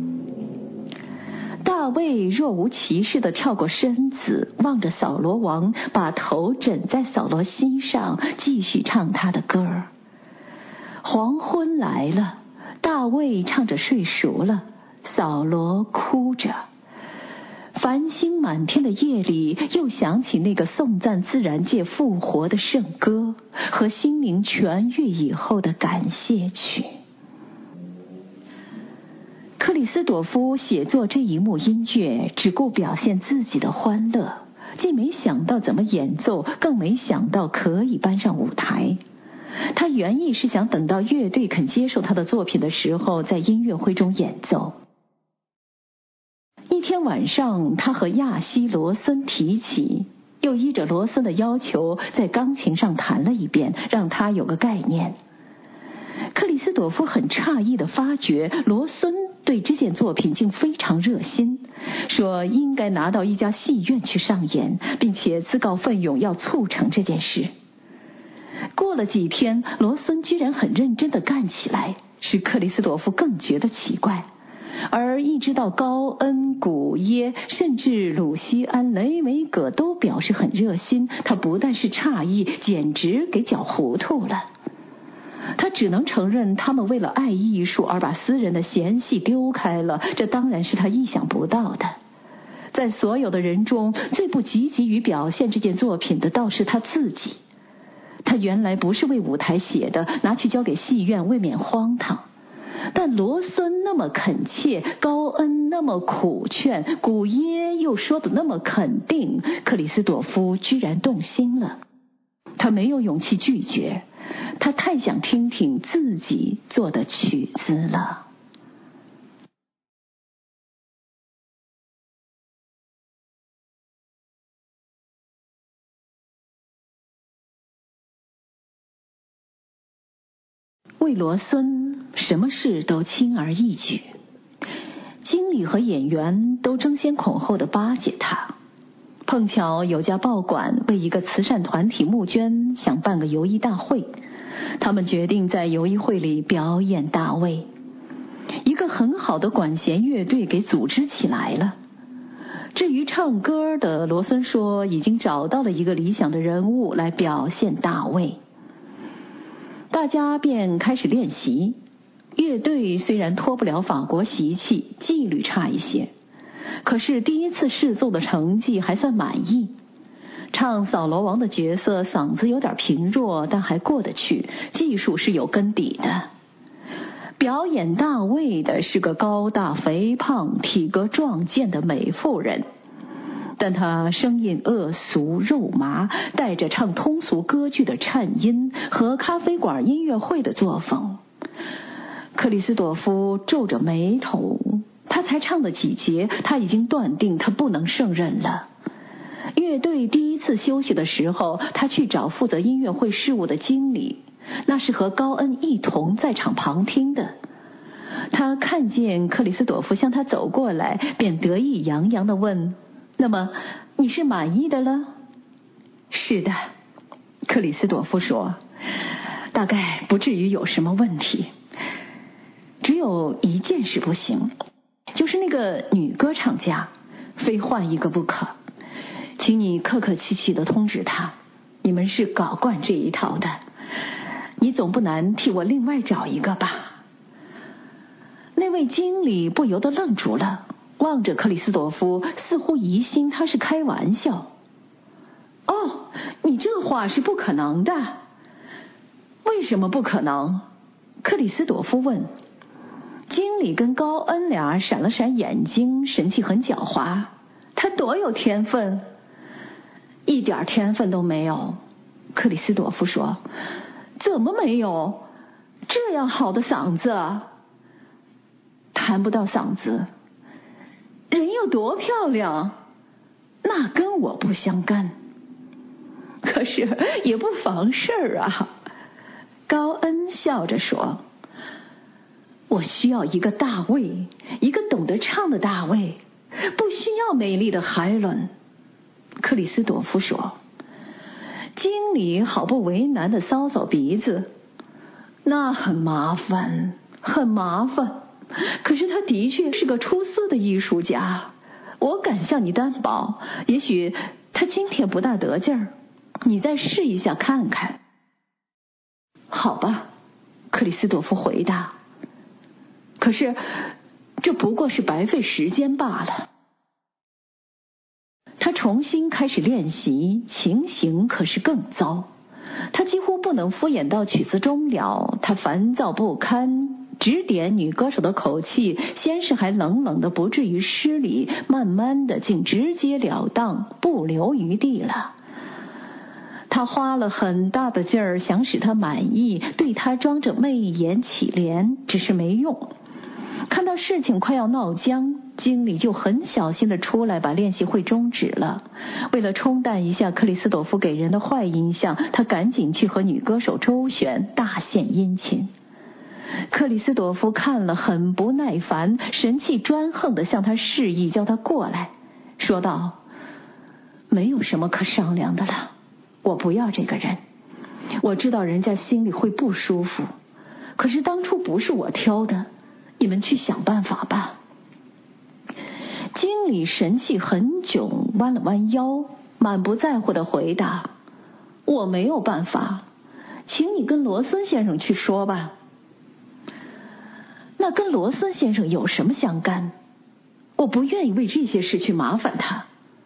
大卫若无其事地跳过身子，望着扫罗王，把头枕在扫罗心上，继续唱他的歌。黄昏来了，大卫唱着睡熟了，扫罗哭着。繁星满天的夜里，又响起那个颂赞自然界复活的圣歌和心灵痊愈以后的感谢曲。克里斯朵夫写作这一幕音乐，只顾表现自己的欢乐，既没想到怎么演奏，更没想到可以搬上舞台。他原意是想等到乐队肯接受他的作品的时候，在音乐会中演奏。一天晚上，他和亚西罗森提起，又依着罗森的要求，在钢琴上弹了一遍，让他有个概念。克里斯朵夫很诧异地发觉，罗森对这件作品竟非常热心，说应该拿到一家戏院去上演，并且自告奋勇要促成这件事。过了几天，罗森居然很认真地干起来，使克里斯朵夫更觉得奇怪。而一直到高恩、古耶，甚至鲁西安、雷维葛都表示很热心，他不但是诧异，简直给搅糊涂了。他只能承认他们为了爱艺术而把私人的嫌隙丢开了，这当然是他意想不到的。 在所有的人中，最不积极于表现这件作品的倒是他自己。他原来不是为舞台写的，拿去交给戏院未免荒唐。但罗森那么恳切，高恩那么苦劝，古耶又说得那么肯定，克里斯朵夫居然动心了。他没有勇气拒绝，他太想听听自己做的曲子了。为罗森，什么事都轻而易举。经理和演员都争先恐后地巴结他。碰巧有家报馆为一个慈善团体募捐，想办个游艺大会，他们决定在游艺会里表演大卫。一个很好的管弦乐队给组织起来了。至于唱歌的，罗森说已经找到了一个理想的人物来表现大卫。大家便开始练习。乐队虽然脱不了法国习气，纪律差一些，可是第一次试奏的成绩还算满意。唱扫罗王的角色嗓子有点贫弱，但还过得去，技术是有根底的。表演大卫的是个高大肥胖、体格壮健的美妇人，但她声音恶俗肉麻，带着唱通俗歌剧的颤音和咖啡馆音乐会的作风。克里斯朵夫皱着眉头，他才唱了几节，他已经断定他不能胜任了。乐队第一次休息的时候，他去找负责音乐会事务的经理，那是和高恩一同在场旁听的。他看见克里斯朵夫向他走过来，便得意洋洋地问：那么你是满意的了？是的，克里斯朵夫说，大概不至于有什么问题。只有一件事不行，就是那个女歌唱家，非换一个不可。请你客客气气地通知她，你们是搞惯这一套的，你总不难替我另外找一个吧？那位经理不由得愣住了，望着克里斯朵夫，似乎疑心他是开玩笑。哦，你这话是不可能的。为什么不可能？克里斯朵夫问。经理跟高恩俩闪了闪眼睛，神气很狡猾。他多有天分？一点天分都没有，克里斯朵夫说。怎么没有？这样好的嗓子。谈不到嗓子。人有多漂亮？那跟我不相干。可是也不妨事儿啊。高恩笑着说。我需要一个大卫，一个懂得唱的大卫，不需要美丽的海伦。克里斯朵夫说。经理毫不为难地搔搔鼻子。那很麻烦，很麻烦。可是他的确是个出色的艺术家，我敢向你担保，也许他今天不大得劲儿，你再试一下看看。好吧，克里斯朵夫回答。可是这不过是白费时间罢了。他重新开始练习，情形可是更糟。他几乎不能敷衍到曲子终了，他烦躁不堪，指点女歌手的口气，先是还冷冷的不至于失礼，慢慢的竟直截了当，不留余地了。他花了很大的劲儿想使她满意，对她装着媚眼乞怜，只是没用。看到事情快要闹僵，经理就很小心地出来把练习会终止了。为了冲淡一下克里斯朵夫给人的坏印象，他赶紧去和女歌手周旋，大献殷勤。克里斯朵夫看了很不耐烦，神气专横地向他示意叫他过来，说道：没有什么可商量的了，我不要这个人。我知道人家心里会不舒服，可是当初不是我挑的，你们去想办法吧。经理神气很囧，弯了弯腰，满不在乎地回答：我没有办法，请你跟罗森先生去说吧。那跟罗森先生有什么相干？ 我不愿意为这些事去麻烦他。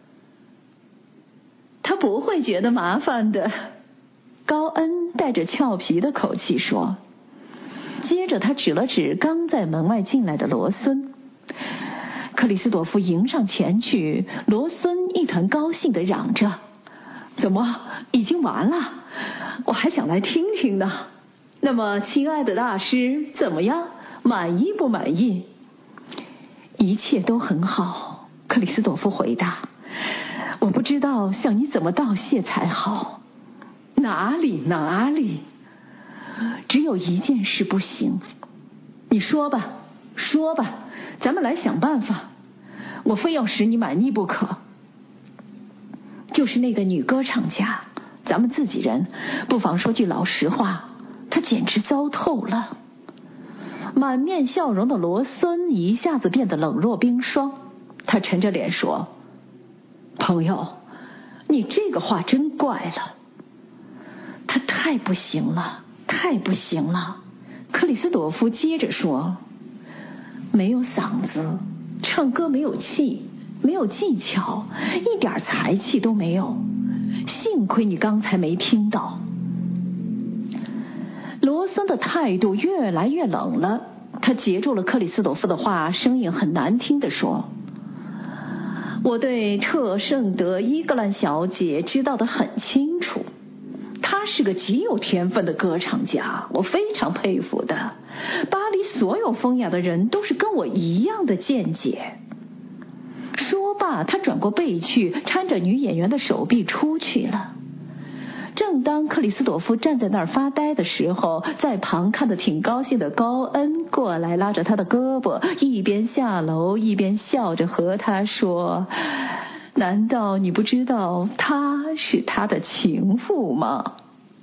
他不会觉得麻烦的，高恩带着俏皮的口气说。接着他指了指刚在门外进来的罗孙。克里斯朵夫迎上前去，罗孙一团高兴地嚷着：怎么，已经完了？我还想来听听呢。那么亲爱的大师，怎么样？满意不满意？一切都很好，克里斯朵夫回答。我不知道向你怎么道谢才好。哪里，只有一件事不行。你说吧，咱们来想办法。我非要使你满意不可。就是那个女歌唱家，咱们自己人，不妨说句老实话，她简直糟透了。满面笑容的罗孙一下子变得冷若冰霜，他沉着脸说：朋友，你这个话真怪了。他太不行了。克里斯朵夫接着说：没有嗓子，唱歌没有气，没有技巧，一点才气都没有。幸亏你刚才没听到。罗森的态度越来越冷了，他截住了克里斯朵夫的话，声音很难听地说：我对特圣德伊格兰小姐知道得很清楚，她是个极有天分的歌唱家，我非常佩服的。巴黎所有风雅的人都是跟我一样的见解。说罢，他转过背去，搀着女演员的手臂出去了。正当克里斯朵夫站在那儿发呆的时候，在旁看得挺高兴的高恩过来拉着他的胳膊，一边下楼一边笑着和他说：难道你不知道他是他的情妇吗？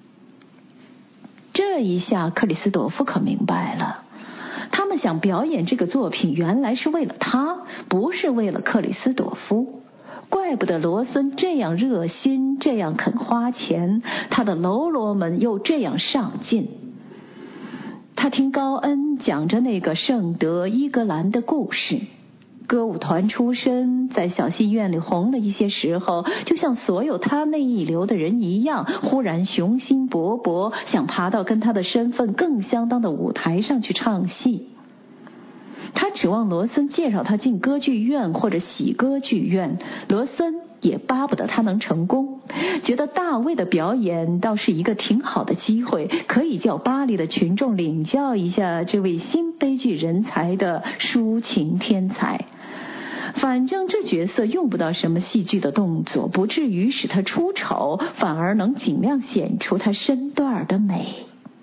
这一下克里斯朵夫可明白了，他们想表演这个作品原来是为了他，不是为了克里斯朵夫。怪不得罗孙这样热心，这样肯花钱，他的喽啰们又这样上进。他听高恩讲着那个圣德伊格兰的故事，歌舞团出身，在小戏院里红了一些时候，就像所有他那一流的人一样，忽然雄心勃勃，想爬到跟他的身份更相当的舞台上去唱戏。他指望罗森介绍他进歌剧院或者喜歌剧院，罗森也巴不得他能成功，觉得大卫的表演倒是一个挺好的机会，可以叫巴黎的群众领教一下这位新悲剧人才的抒情天才。反正这角色用不到什么戏剧的动作，不至于使他出丑，反而能尽量显出他身段的美。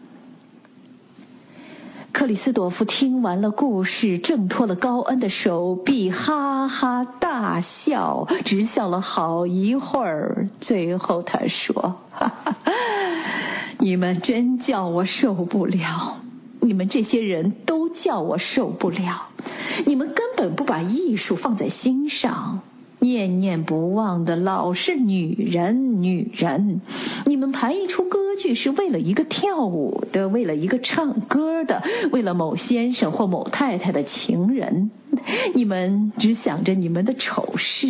克里斯朵夫听完了故事，挣脱了高恩的手臂，哈哈大笑，直笑了好一会儿。最后他说：哈哈，你们真叫我受不了，你们这些人都叫我受不了，你们根本不把艺术放在心上，念念不忘的老是女人。你们排一出歌剧是为了一个跳舞的，为了一个唱歌的，为了某先生或某太太的情人，你们只想着你们的丑事。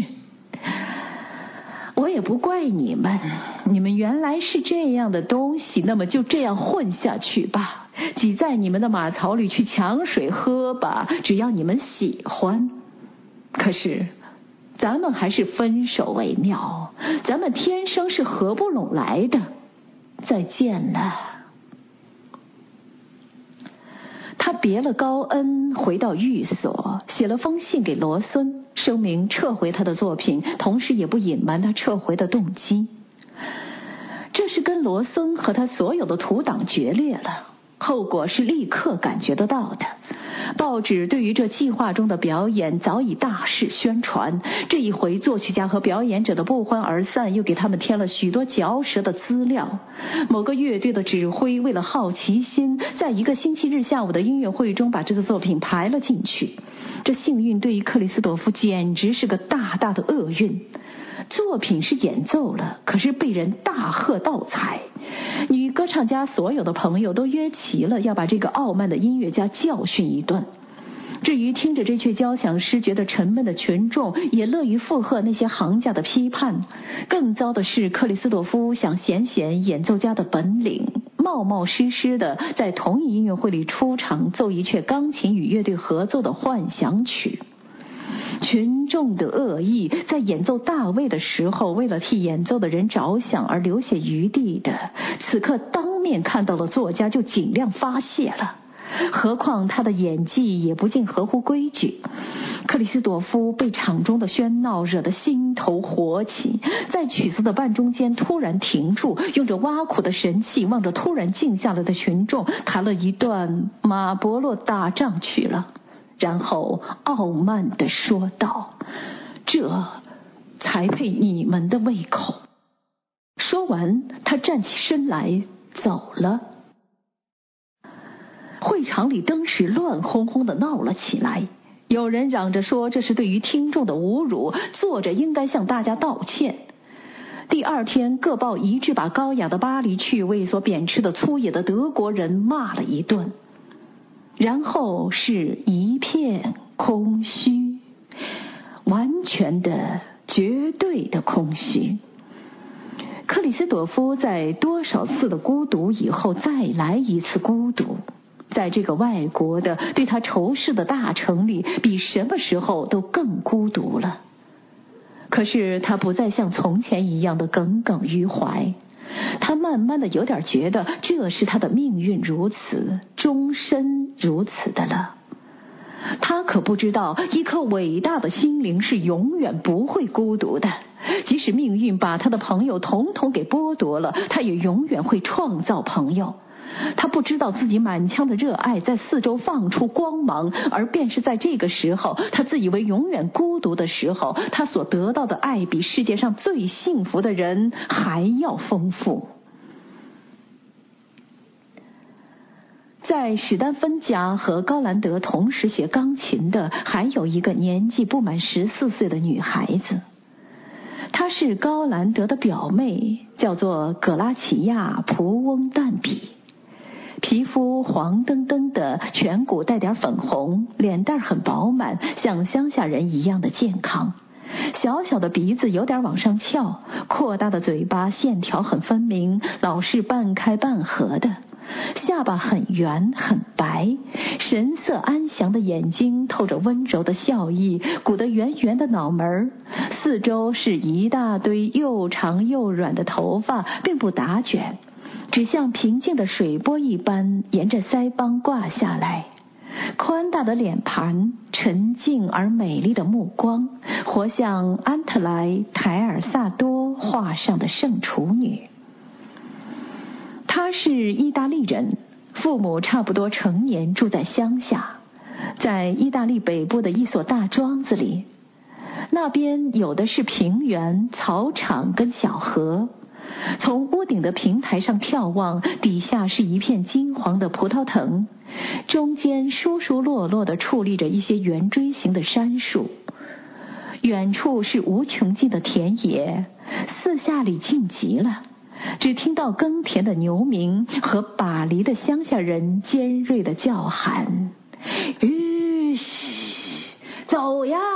我也不怪你们，你们原来是这样的东西，那么就这样混下去吧，挤在你们的马槽里去抢水喝吧，只要你们喜欢。可是咱们还是分手为妙，咱们天生是合不拢来的。再见了。他别了高恩，回到寓所，写了封信给罗孙，声明撤回他的作品，同时也不隐瞒他撤回的动机。这是跟罗孙和他所有的土党决裂了，后果是立刻感觉得到的。报纸对于这计划中的表演早已大肆宣传，这一回作曲家和表演者的不欢而散又给他们添了许多嚼舌的资料。某个乐队的指挥为了好奇心，在一个星期日下午的音乐会中把这个作品排了进去。这幸运对于克里斯朵夫简直是个大大的厄运。作品是演奏了，可是被人大喝倒彩。女歌唱家所有的朋友都约齐了，要把这个傲慢的音乐家教训一顿。 至于听着这阙交响诗觉得沉闷的群众，也乐于附和那些行家的批判。更糟的是，克里斯朵夫想显演奏家的本领，冒冒失失的在同一音乐会里出场奏一阙钢琴与乐队合奏的幻想曲。群众的恶意在演奏大卫的时候，为了替演奏的人着想而留下余地的，此刻当面看到了作家就尽量发泄了。何况他的演技也不尽合乎规矩。克里斯朵夫被场中的喧闹惹得心头火起，在曲子的半中间突然停住，用着挖苦的神气望着突然静下来的群众，弹了一段马伯洛大仗曲了，然后傲慢地说道：这才配你们的胃口。说完，他站起身来走了。会场里登时乱哄哄地闹了起来，有人嚷着说这是对于听众的侮辱，作者应该向大家道歉。第二天，各报一致把高雅的巴黎趣味所贬斥的粗野的德国人骂了一顿，然后是一片空虚，完全的、绝对的空虚。克里斯朵夫在多少次的孤独以后再来一次孤独，在这个外国的对他仇视的大城里，比什么时候都更孤独了。可是他不再像从前一样的耿耿于怀，他慢慢的有点觉得这是他的命运如此，终身如此的了。他可不知道，一颗伟大的心灵是永远不会孤独的，即使命运把他的朋友统统给剥夺了，他也永远会创造朋友。他不知道自己满腔的热爱在四周放出光芒，而便是在这个时候，他自以为永远孤独的时候，他所得到的爱比世界上最幸福的人还要丰富。在史丹芬家和高兰德同时学钢琴的还有一个年纪不满14岁的女孩子，她是高兰德的表妹，叫做葛拉齐亚·蒲翁旦比。皮肤黄澄澄的，颧骨带点粉红，脸蛋很饱满，像乡下人一样的健康。小小的鼻子有点往上翘，扩大的嘴巴线条很分明，老是半开半合的。下巴很圆很白，神色安详的眼睛透着温柔的笑意，鼓得圆圆的脑门，四周是一大堆又长又软的头发，并不打卷，只像平静的水波一般沿着腮帮挂下来。宽大的脸盘，沉静而美丽的目光，活像安特莱台尔萨多画上的圣处女。他是意大利人，父母差不多成年，住在乡下，在意大利北部的一所大庄子里。那边有的是平原、草场跟小河，从屋顶的平台上眺望，底下是一片金黄的葡萄藤，中间疏疏落落地矗立着一些圆锥形的杉树。远处是无穷尽的田野，四下里静极了，只听到耕田的牛鸣和把犁的乡下人尖锐的叫喊：嘘，走呀！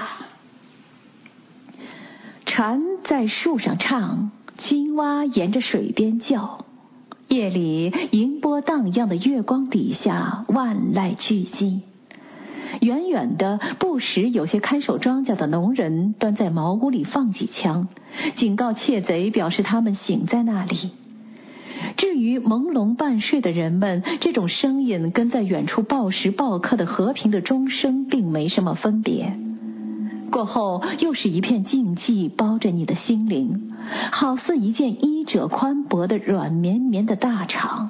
蝉在树上唱，青蛙沿着水边叫。夜里银波荡漾的月光底下，万籁俱寂。远远的，不时有些看守庄稼的农人端在茅屋里放几枪，警告窃贼，表示他们醒在那里。至于朦胧半睡的人们，这种声音跟在远处报时报刻的和平的钟声并没什么分别。过后又是一片静寂，包着你的心灵，好似一件衣褶宽薄的软绵绵的大氅。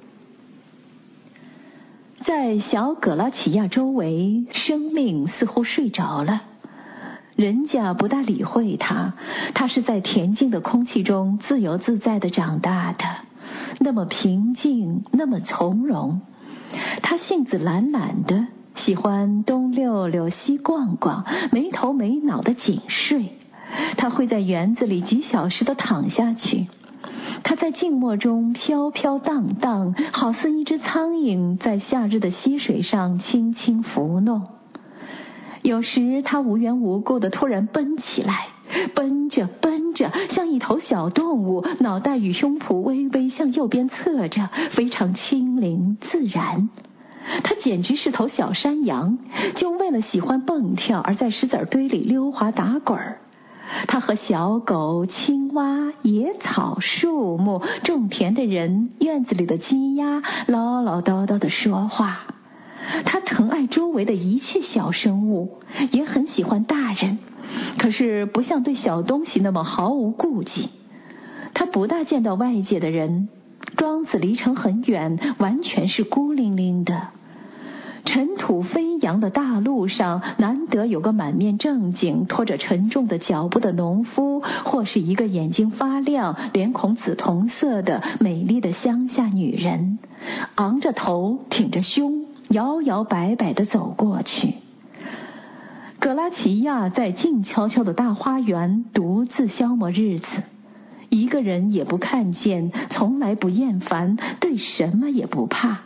在小葛拉齐亚周围，生命似乎睡着了，人家不大理会他，他是在恬静的空气中自由自在地长大的，那么平静，那么从容。他性子懒懒的，喜欢东溜溜西逛逛，没头没脑的紧睡。他会在园子里几小时的躺下去， 他在静默中飘飘荡荡，好似一只苍蝇在夏日的溪水上轻轻浮弄。有时他无缘无故地突然奔起来，奔着奔着，像一头小动物，脑袋与胸脯微微向右边侧着，非常轻灵自然。他简直是头小山羊，就为了喜欢蹦跳而在石子堆里溜滑打滚儿。他和小狗、青蛙、野草、树木、种田的人、院子里的鸡鸭唠唠叨叨地说话。他疼爱周围的一切小生物，也很喜欢大人，可是不像对小东西那么毫无顾忌。他不大见到外界的人，庄子离城很远，完全是孤零零的。尘土飞扬的大路上，难得有个满面正经、拖着沉重的脚步的农夫，或是一个眼睛发亮、脸孔紫铜色的美丽的乡下女人，昂着头，挺着胸，摇摇摆摆地走过去。格拉齐亚在静悄悄的大花园独自消磨日子，一个人也不看见，从来不厌烦，对什么也不怕。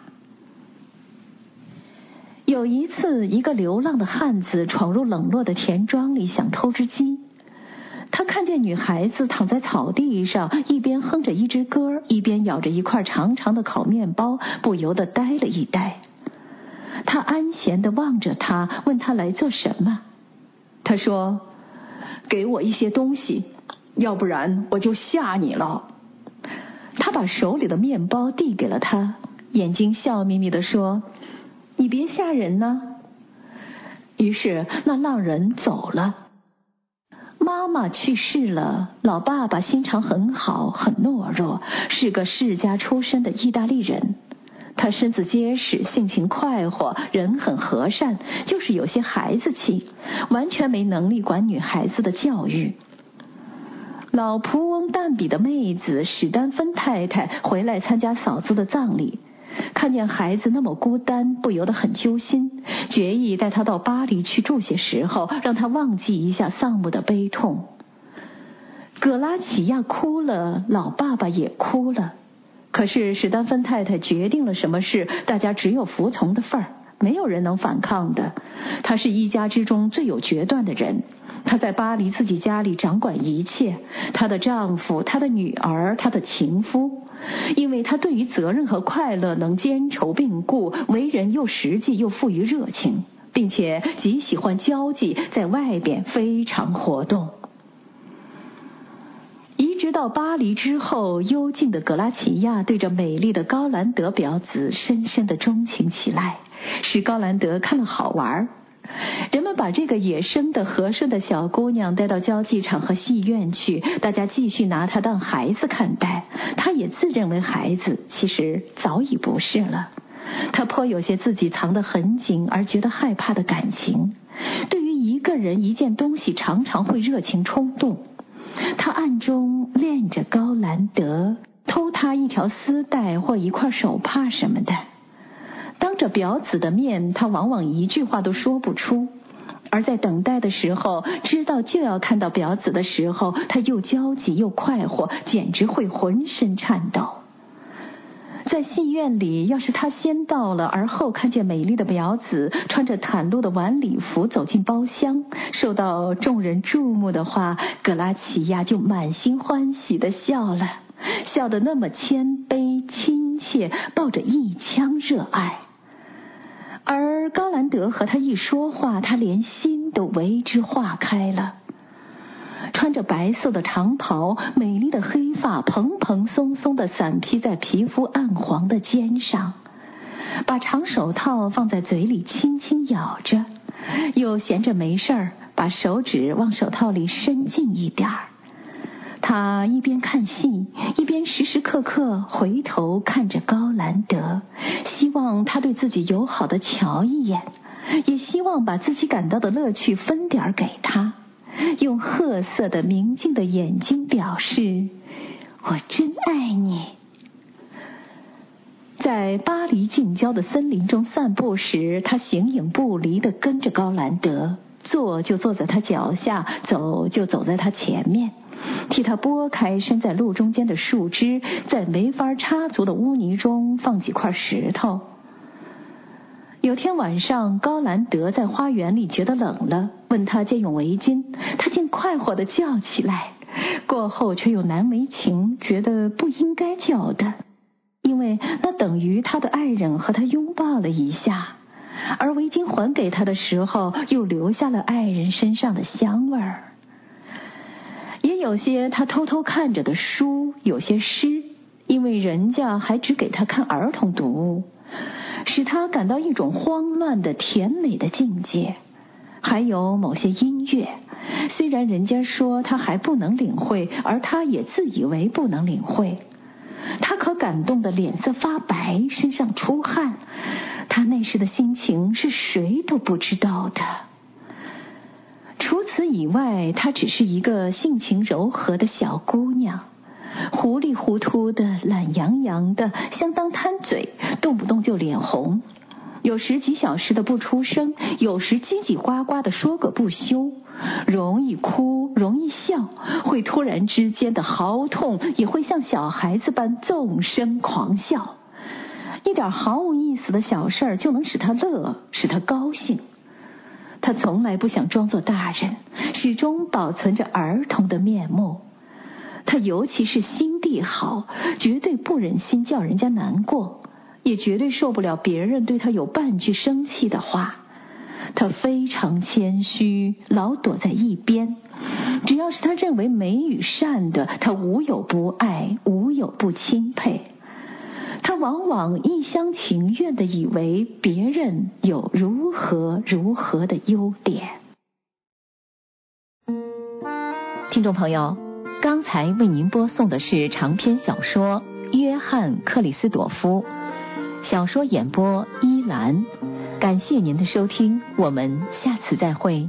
有一次，一个流浪的汉子闯入冷落的田庄里，想偷只鸡。他看见女孩子躺在草地上，一边哼着一支歌，一边咬着一块长长的烤面包，不由得呆了一呆。他安闲地望着他，问他来做什么。他说：“给我一些东西，要不然我就吓你了。”他把手里的面包递给了他，眼睛笑眯眯地说：“你别吓人呢。”于是那浪人走了。妈妈去世了，老爸爸心肠很好，很懦弱，是个世家出身的意大利人。他身子结实，性情快活，人很和善，就是有些孩子气，完全没能力管女孩子的教育。老仆翁但比的妹子史丹芬太太回来参加嫂子的葬礼，看见孩子那么孤单，不由得很揪心，决意带他到巴黎去住些时候，让他忘记一下丧母的悲痛。葛拉齐亚哭了，老爸爸也哭了。可是史丹芬太太决定了什么事，大家只有服从的份儿，没有人能反抗的。她是一家之中最有决断的人，她在巴黎自己家里掌管一切，她的丈夫，她的女儿，她的情夫。因为她对于责任和快乐能兼筹并顾，为人又实际又富于热情，并且极喜欢交际，在外边非常活动。移植到巴黎之后，幽静的格拉齐亚对着美丽的高兰德表子深深地钟情起来，使高兰德看了好玩。人们把这个野生的和顺的小姑娘带到交际场和戏院去，大家继续拿她当孩子看待，她也自认为孩子，其实早已不是了。她颇有些自己藏得很紧而觉得害怕的感情，对于一个人一件东西常常会热情冲动。他暗中恋着高兰德，偷他一条丝带或一块手帕什么的。当着表子的面，他往往一句话都说不出，而在等待的时候，知道就要看到表子的时候，他又焦急又快活，简直会浑身颤抖。在戏院里，要是他先到了，而后看见美丽的表子穿着袒露的晚礼服走进包厢，受到众人注目的话，格拉齐亚就满心欢喜地笑了，笑得那么谦卑亲切，抱着一腔热爱。而高兰德和他一说话，他连心都为之化开了。穿着白色的长袍，美丽的黑发蓬蓬松松地散披在皮肤暗黄的肩上，把长手套放在嘴里轻轻咬着，又闲着没事儿，把手指往手套里伸进一点儿。他一边看戏，一边时时刻刻回头看着高兰德，希望他对自己友好地瞧一眼，也希望把自己感到的乐趣分点给他，用褐色的明净的眼睛表示：我真爱你。在巴黎近郊的森林中散步时，他形影不离地跟着高兰德， 坐就坐在他脚下，走就走在他前面，替他拨开伸在路中间的树枝，在没法插足的污泥中放几块石头。有天晚上，高兰德在花园里觉得冷了，问他借用围巾，他竟快活地叫起来，过后却又难为情，觉得不应该叫的，因为那等于他的爱人和他拥抱了一下，而围巾还给他的时候，又留下了爱人身上的香味儿。也有些他偷偷看着的书，有些诗，因为人家还只给他看儿童读物，使他感到一种慌乱的甜美的境界。还有某些音乐，虽然人家说他还不能领会，而他也自以为不能领会，他可感动得脸色发白，身上出汗，他那时的心情是谁都不知道的。除此以外，她只是一个性情柔和的小姑娘，糊里糊涂的，懒洋洋的，相当贪嘴，动不动就脸红，有时几小时的不出声，有时叽叽呱呱的说个不休，容易哭，容易笑，会突然之间的嚎痛，也会像小孩子般纵声狂笑，一点毫无意思的小事儿就能使他乐，使他高兴。他从来不想装作大人，始终保存着儿童的面目。他尤其是心地好，绝对不忍心叫人家难过，也绝对受不了别人对他有半句生气的话。他非常谦虚，老躲在一边，只要是他认为美与善的，他无有不爱，无有不钦佩。他往往一厢情愿地以为别人有如何如何的优点。听众朋友，刚才为您播送的是长篇小说《约翰·克里斯朵夫》，小说演播依兰。感谢您的收听，我们下次再会。